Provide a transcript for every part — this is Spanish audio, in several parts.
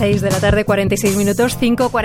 6 de la tarde, 46 minutos,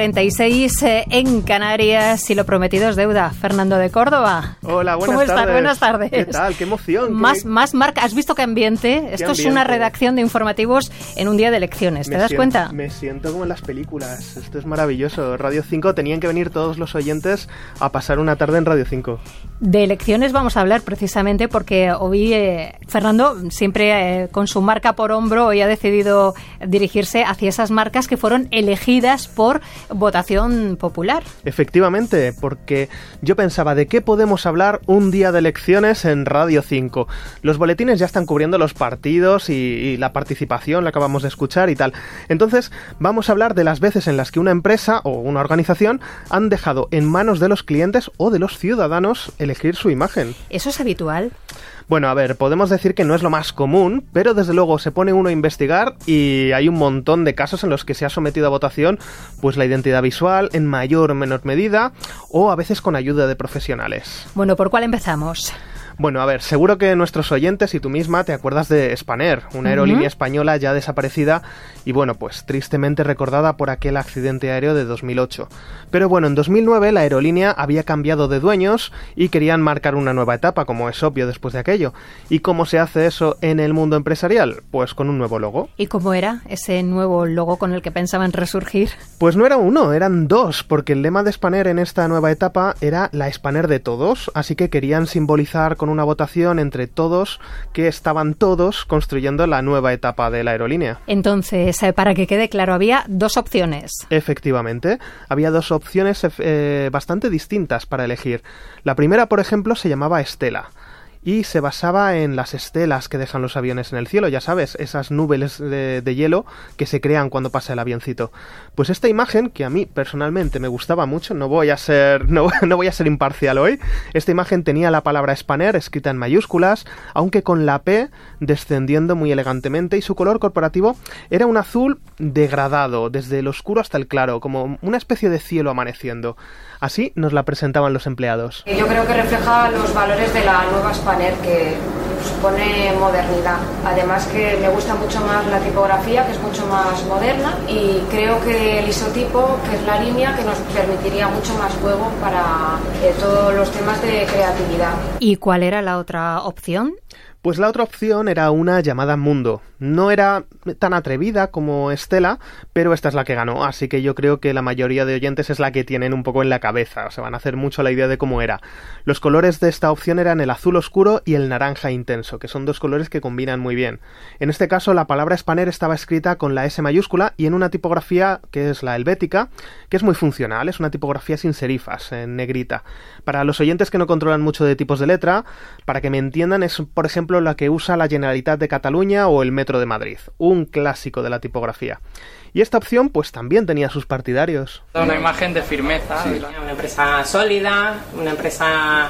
5:46 en Canarias, y lo prometido es deuda. Fernando de Córdoba. Hola, buenas tardes. ¿Cómo estás? Buenas tardes. ¿Qué tal? ¡Qué emoción! Más marca. ¿Has visto qué ambiente? Esto es una redacción de informativos en un día de elecciones. ¿Te das cuenta? Me siento como en las películas. Esto es maravilloso. Radio 5, tenían que venir todos los oyentes a pasar una tarde en Radio 5. De elecciones vamos a hablar precisamente porque hoy Fernando, siempre con su marca por hombro, hoy ha decidido dirigirse hacia esas marcas que fueron elegidas por votación popular. Efectivamente, porque yo pensaba, ¿de qué podemos hablar un día de elecciones en Radio 5? Los boletines ya están cubriendo los partidos y la participación, la acabamos de escuchar y tal. Entonces, vamos a hablar de las veces en las que una empresa o una organización han dejado en manos de los clientes o de los ciudadanos elegir su imagen. ¿Eso es habitual? Bueno, a ver, podemos decir que no es lo más común, pero desde luego se pone uno a investigar y hay un montón de casos en los que se ha sometido a votación pues la identidad visual en mayor o menor medida, o a veces con ayuda de profesionales. Bueno, ¿por cuál empezamos? Bueno, a ver, seguro que nuestros oyentes y tú misma te acuerdas de Spanair, una aerolínea española ya desaparecida y bueno, pues tristemente recordada por aquel accidente aéreo de 2008. Pero bueno, en 2009 la aerolínea había cambiado de dueños y querían marcar una nueva etapa, como es obvio después de aquello. ¿Y cómo se hace eso en el mundo empresarial? Pues con un nuevo logo. ¿Y cómo era ese nuevo logo con el que pensaban resurgir? Pues no era uno, eran dos, porque el lema de Spanair en esta nueva etapa era la Spanair de todos, así que querían simbolizar con una votación entre todos que estaban todos construyendo la nueva etapa de la aerolínea. Entonces, para que quede claro, había dos opciones. Efectivamente, había dos opciones bastante distintas para elegir. La primera, por ejemplo, se llamaba Estela y se basaba en las estelas que dejan los aviones en el cielo, ya sabes, esas nubes de hielo que se crean cuando pasa el avioncito. Pues esta imagen, que a mí personalmente me gustaba mucho, no voy a ser imparcial hoy, esta imagen tenía la palabra Spanair escrita en mayúsculas, aunque con la P descendiendo muy elegantemente, y su color corporativo era un azul degradado, desde el oscuro hasta el claro, como una especie de cielo amaneciendo. Así nos la presentaban los empleados. Yo creo que refleja los valores de la nueva Spanair, que supone modernidad. Además que me gusta mucho más la tipografía, que es mucho más moderna, y creo que el isotipo, que es la línea, que nos permitiría mucho más juego para todos los temas de creatividad. ¿Y cuál era la otra opción? Pues la otra opción era una llamada Mundo. No era tan atrevida como Estela, pero esta es la que ganó, así que yo creo que la mayoría de oyentes es la que tienen un poco en la cabeza, se van a hacer mucho la idea de cómo era. Los colores de esta opción eran el azul oscuro y el naranja intenso, que son dos colores que combinan muy bien. En este caso, la palabra Spanair estaba escrita con la S mayúscula y en una tipografía que es la helvética, que es muy funcional, es una tipografía sin serifas, en negrita. Para los oyentes que no controlan mucho de tipos de letra, para que me entiendan, es por ejemplo la que usa la Generalitat de Cataluña o el Metro de Madrid, un clásico de la tipografía. Y esta opción pues también tenía sus partidarios. Una imagen de firmeza. Sí. Una empresa sólida, una empresa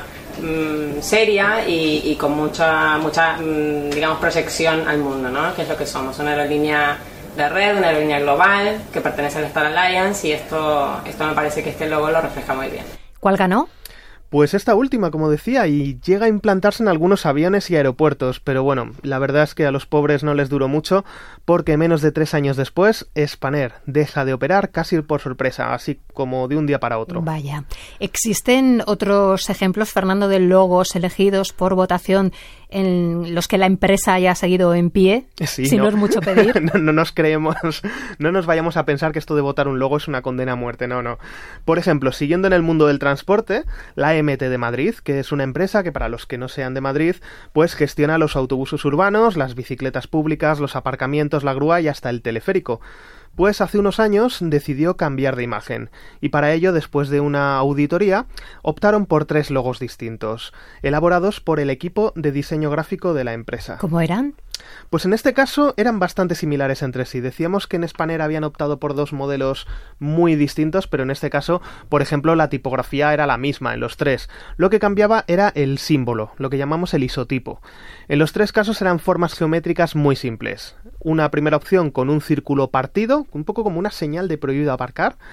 seria y con mucha digamos, proyección al mundo, ¿no? Que es lo que somos, una aerolínea de red, una aerolínea global que pertenece al Star Alliance, y esto me parece que este logo lo refleja muy bien. ¿Cuál ganó? Pues esta última, como decía, y llega a implantarse en algunos aviones y aeropuertos, pero bueno, la verdad es que a los pobres no les duró mucho, porque menos de 3 años después, Spanair deja de operar casi por sorpresa, así como de un día para otro. Vaya. ¿Existen otros ejemplos, Fernando, de logos elegidos por votación en los que la empresa haya seguido en pie? Sí, si no es mucho pedir. No nos creemos, no nos vayamos a pensar que esto de votar un logo es una condena a muerte, no. Por ejemplo, siguiendo en el mundo del transporte, la MT de Madrid, que es una empresa que, para los que no sean de Madrid, pues gestiona los autobuses urbanos, las bicicletas públicas, los aparcamientos, la grúa y hasta el teleférico. Pues hace unos años decidió cambiar de imagen, y para ello, después de una auditoría, optaron por 3 logos distintos, elaborados por el equipo de diseño gráfico de la empresa. ¿Cómo eran? Pues en este caso eran bastante similares entre sí. Decíamos que en Spanair habían optado por 2 modelos muy distintos, pero en este caso, por ejemplo, la tipografía era la misma en los 3. Lo que cambiaba era el símbolo, lo que llamamos el isotipo. En los 3 casos eran formas geométricas muy simples. Una primera opción con un círculo partido, un poco como una señal de prohibido aparcar.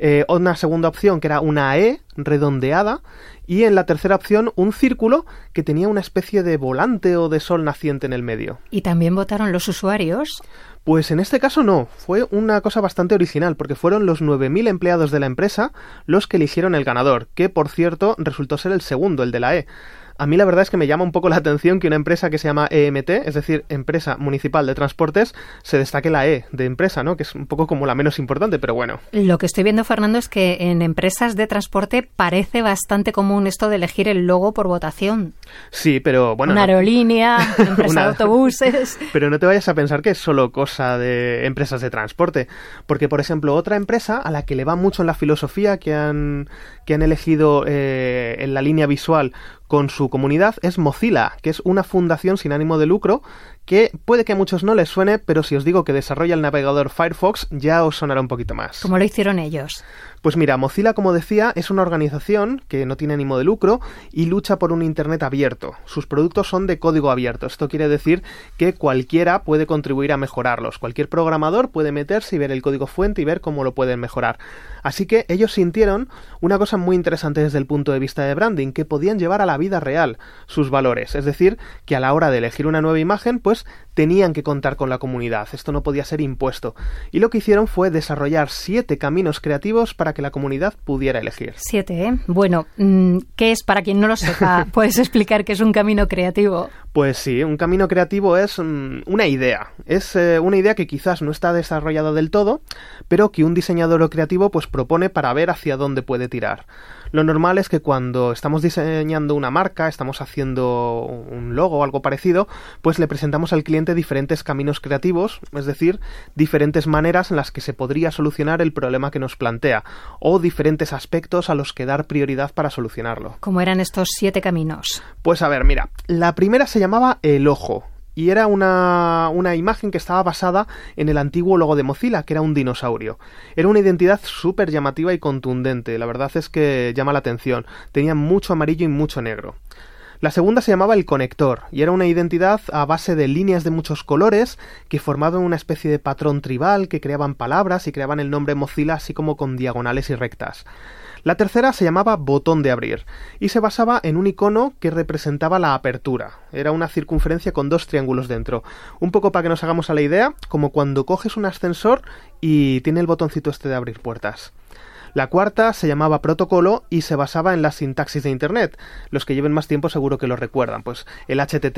una segunda opción que era una E redondeada, y en la tercera opción un círculo que tenía una especie de volante o de sol naciente en el medio. ¿Y también votaron los usuarios? Pues en este caso no, fue una cosa bastante original, porque fueron los 9.000 empleados de la empresa los que eligieron el ganador, que por cierto resultó ser el segundo, el de la E. A mí la verdad es que me llama un poco la atención que una empresa que se llama EMT, es decir, Empresa Municipal de Transportes, se destaque la E de empresa, ¿no? Que es un poco como la menos importante, pero bueno. Lo que estoy viendo, Fernando, es que en empresas de transporte parece bastante común esto de elegir el logo por votación. Sí, pero bueno... Una aerolínea, empresa de autobuses... Pero no te vayas a pensar que es solo cosa de empresas de transporte, porque, por ejemplo, otra empresa a la que le va mucho en la filosofía que han elegido en la línea visual con su comunidad es Mozilla, que es una fundación sin ánimo de lucro que puede que a muchos no les suene, pero si os digo que desarrolla el navegador Firefox, ya os sonará un poquito más. ¿Cómo lo hicieron ellos? Pues mira, Mozilla, como decía, es una organización que no tiene ánimo de lucro y lucha por un Internet abierto. Sus productos son de código abierto. Esto quiere decir que cualquiera puede contribuir a mejorarlos. Cualquier programador puede meterse y ver el código fuente y ver cómo lo pueden mejorar. Así que ellos sintieron una cosa muy interesante desde el punto de vista de branding, que podían llevar a la vida real sus valores. Es decir, que a la hora de elegir una nueva imagen, pues tenían que contar con la comunidad. Esto no podía ser impuesto. Y lo que hicieron fue desarrollar 7 caminos creativos para que la comunidad pudiera elegir. 7, ¿eh? Bueno, ¿qué es? Para quien no lo sepa, ¿puedes explicar qué es un camino creativo? Pues sí, un camino creativo es una idea. Es una idea que quizás no está desarrollada del todo, pero que un diseñador creativo pues propone para ver hacia dónde puede tirar. Lo normal es que cuando estamos diseñando una marca, estamos haciendo un logo o algo parecido, pues le presentamos al cliente diferentes caminos creativos, es decir, diferentes maneras en las que se podría solucionar el problema que nos plantea, o diferentes aspectos a los que dar prioridad para solucionarlo. ¿Cómo eran estos 7 caminos? Pues a ver, mira, la primera se llamaba el ojo. Y era una imagen que estaba basada en el antiguo logo de Mozilla, que era un dinosaurio. Era una identidad súper llamativa y contundente, la verdad es que llama la atención. Tenía mucho amarillo y mucho negro. La segunda se llamaba el conector, y era una identidad a base de líneas de muchos colores que formaban una especie de patrón tribal que creaban palabras y creaban el nombre Mozilla así como con diagonales y rectas. La tercera se llamaba botón de abrir y se basaba en un icono que representaba la apertura. Era una circunferencia con 2 triángulos dentro. Un poco para que nos hagamos a la idea, como cuando coges un ascensor y tiene el botoncito este de abrir puertas. La cuarta se llamaba protocolo y se basaba en la sintaxis de Internet. Los que lleven más tiempo seguro que lo recuerdan. Pues el http :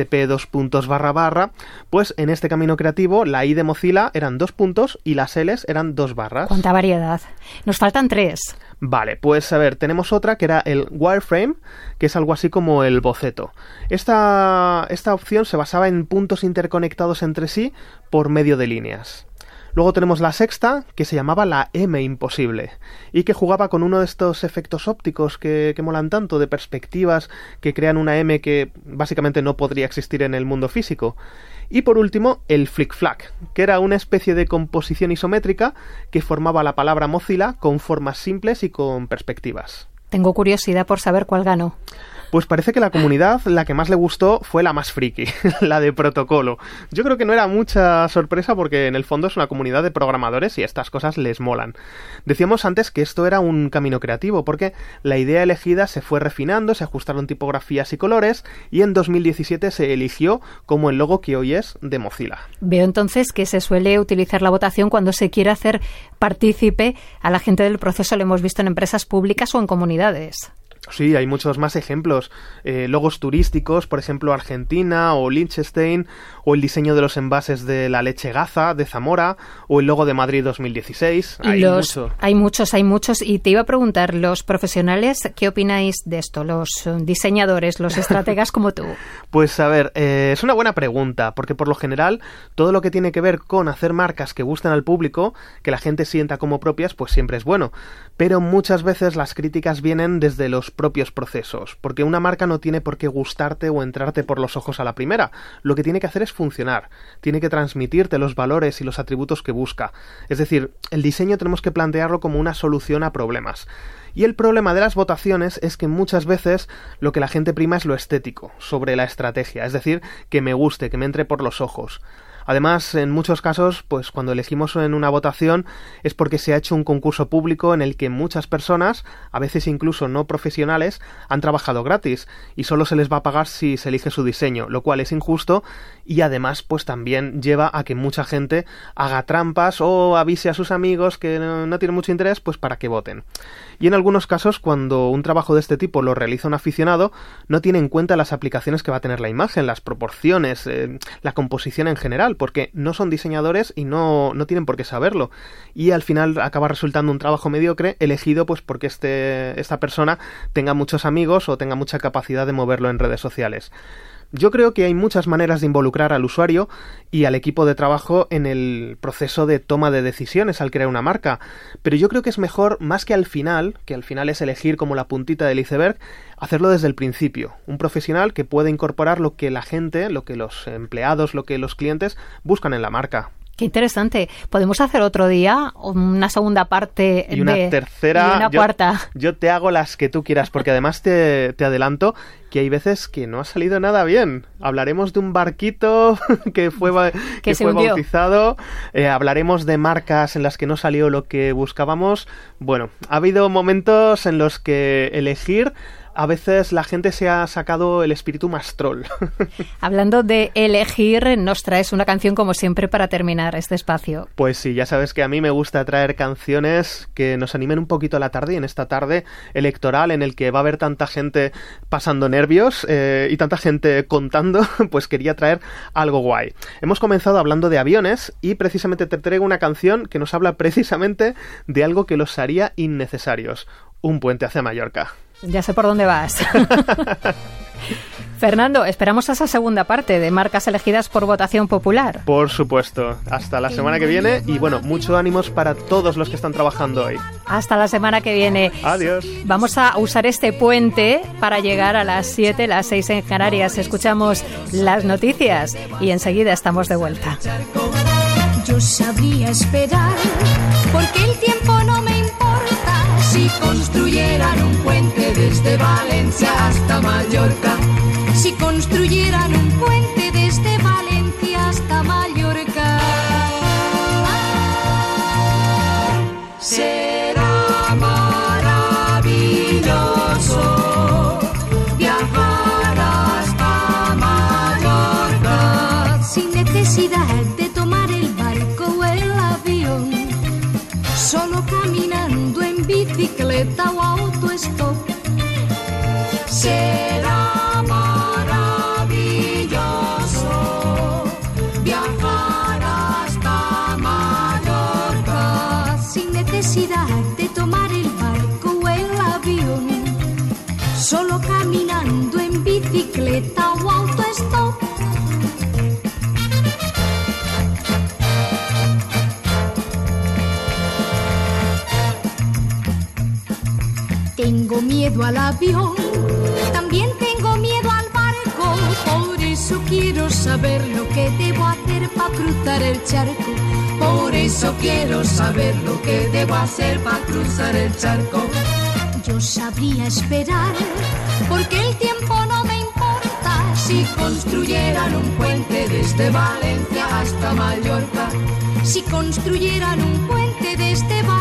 pues en este camino creativo la I de Mozilla eran 2 puntos y las L's eran 2 barras. ¡Cuánta variedad! Nos faltan 3. Vale, pues a ver, tenemos otra que era el wireframe, que es algo así como el boceto. Esta opción se basaba en puntos interconectados entre sí por medio de líneas. Luego tenemos la sexta, que se llamaba la M imposible, y que jugaba con uno de estos efectos ópticos que molan tanto, de perspectivas que crean una M que básicamente no podría existir en el mundo físico. Y por último, el flick-flack, que era una especie de composición isométrica que formaba la palabra Mozilla con formas simples y con perspectivas. Tengo curiosidad por saber cuál ganó. Pues parece que la comunidad, la que más le gustó fue la más friki, la de protocolo. Yo creo que no era mucha sorpresa porque en el fondo es una comunidad de programadores y estas cosas les molan. Decíamos antes que esto era un camino creativo porque la idea elegida se fue refinando, se ajustaron tipografías y colores y en 2017 se eligió como el logo que hoy es de Mozilla. Veo entonces que se suele utilizar la votación cuando se quiere hacer partícipe a la gente del proceso. Lo hemos visto en empresas públicas o en comunidades. Sí, hay muchos más ejemplos. Logos turísticos, por ejemplo, Argentina o Liechtenstein, o el diseño de los envases de la leche Gaza de Zamora, o el logo de Madrid 2016. Hay muchos. Y te iba a preguntar, los profesionales, ¿qué opináis de esto? Los diseñadores, los estrategas como tú. Pues a ver, es una buena pregunta, porque por lo general todo lo que tiene que ver con hacer marcas que gusten al público, que la gente sienta como propias, pues siempre es bueno. Pero muchas veces las críticas vienen desde los propios procesos, porque una marca no tiene por qué gustarte o entrarte por los ojos a la primera. Lo que tiene que hacer es funcionar, tiene que transmitirte los valores y los atributos que busca. Es decir, el diseño tenemos que plantearlo como una solución a problemas. Y el problema de las votaciones es que muchas veces lo que la gente prima es lo estético, sobre la estrategia, es decir, que me guste, que me entre por los ojos. Además, en muchos casos, pues cuando elegimos en una votación es porque se ha hecho un concurso público en el que muchas personas, a veces incluso no profesionales, han trabajado gratis y solo se les va a pagar si se elige su diseño, lo cual es injusto y además pues también lleva a que mucha gente haga trampas o avise a sus amigos que no tienen mucho interés pues para que voten. Y en algunos casos, cuando un trabajo de este tipo lo realiza un aficionado, no tiene en cuenta las aplicaciones que va a tener la imagen, las proporciones, la composición en general, porque no son diseñadores y no tienen por qué saberlo. Y al final acaba resultando un trabajo mediocre elegido pues porque esta persona tenga muchos amigos o tenga mucha capacidad de moverlo en redes sociales. Yo creo que hay muchas maneras de involucrar al usuario y al equipo de trabajo en el proceso de toma de decisiones al crear una marca, pero yo creo que es mejor, más que al final es elegir como la puntita del iceberg, hacerlo desde el principio. Un profesional que pueda incorporar lo que la gente, lo que los empleados, lo que los clientes buscan en la marca. Qué interesante. ¿Podemos hacer otro día una segunda parte y una tercera y una cuarta? Yo te hago las que tú quieras, porque además te adelanto que hay veces que no ha salido nada bien. Hablaremos de un barquito que fue bautizado, hablaremos de marcas en las que no salió lo que buscábamos. Bueno, ha habido momentos en los que elegir, a veces la gente se ha sacado el espíritu más troll. Hablando de elegir, nos traes una canción como siempre para terminar este espacio. Pues sí, ya sabes que a mí me gusta traer canciones que nos animen un poquito a la tarde, y en esta tarde electoral en el que va a haber tanta gente pasando nervios y tanta gente contando, pues quería traer algo guay. Hemos comenzado hablando de aviones y precisamente te traigo una canción que nos habla precisamente de algo que los haría innecesarios: un puente hacia Mallorca. Ya sé por dónde vas. Fernando, esperamos a esa segunda parte de marcas elegidas por votación popular. Por supuesto. Hasta la semana que viene y bueno, mucho ánimos para todos los que están trabajando hoy. Hasta la semana que viene. Adiós. Vamos a usar este puente para llegar a las 7, las 6 en Canarias. Escuchamos las noticias y enseguida estamos de vuelta. Yo sabría esperar, porque el tiempo no me importa. Si construyeran un puente desde Valencia hasta Mallorca, si construyeran un puente desde Valencia hasta Mallorca, será maravilloso viajar hasta Mallorca sin necesidad de tomar el barco o el avión, solo caminando en bicicleta o autostop. Será maravilloso viajar hasta Mallorca sin necesidad de tomar el barco o el avión, solo caminando en bicicleta o autostop. Tengo miedo al avión, también tengo miedo al barco, por eso quiero saber lo que debo hacer para cruzar el charco. Por eso quiero saber lo que debo hacer para cruzar el charco. Yo sabría esperar, porque el tiempo no me importa. Si construyeran un puente desde Valencia hasta Mallorca, si construyeran un puente desde Valencia